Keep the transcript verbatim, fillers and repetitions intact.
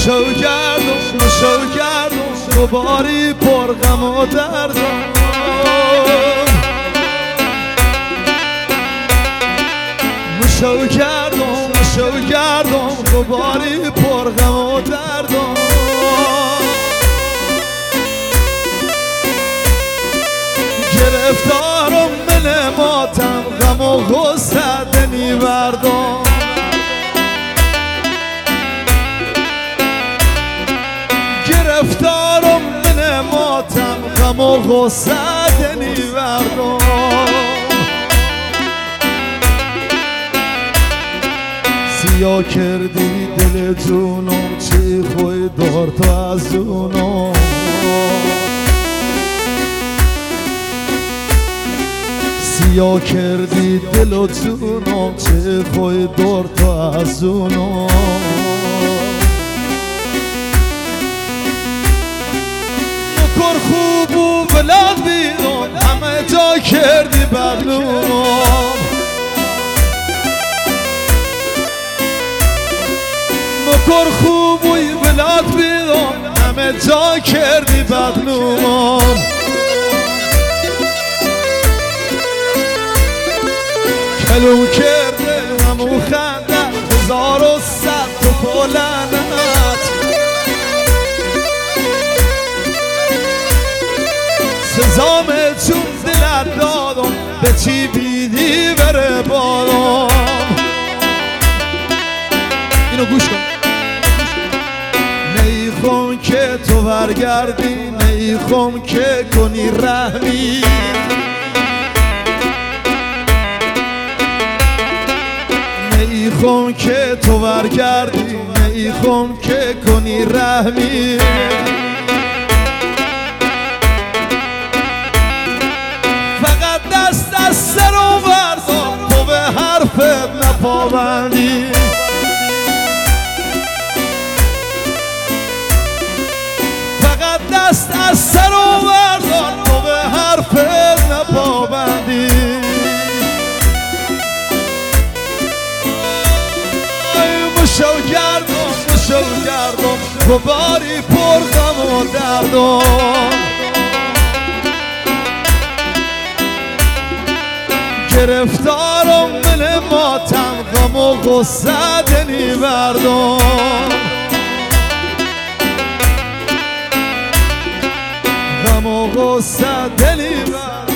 مشو گردم مشو گردم دوباری پر غم و دردم مشو گردم مشو گردم دوباری پر غم و دردم گرفتارم من ماتم غم و غصه دنی بردم گرفتارم من ماتم غم و غصه دنی بردم سیاه کردی دل جونم چی خوی دار تو از اونم سیاه کردی دل و جونم چه خوی دار تو از اونم نکر خوب و بلند بیرون همه جا کردی بغلوم نکر خوب و بلند بیرون همه جا کردی بغلوم کلو کرده همو خنده هزار و صد تو پولنت سزامه چون دلت دادم به چی بیدی بره بالم اینو گوش کن نیخون که تو برگردی نیخون که کنی رحمی نیخون که تو برگردی نیخون که کنی رحمی فقط دست از سر و بردار تو به حرفت نپابندی فقط دست از سر و بردار تو به حرفت نپابندی مشو گردم مشو گردم دوباری پر غم و دردم گرفتارم من ماتم غم و غصه دنی بردم غم و غصه دنی بردم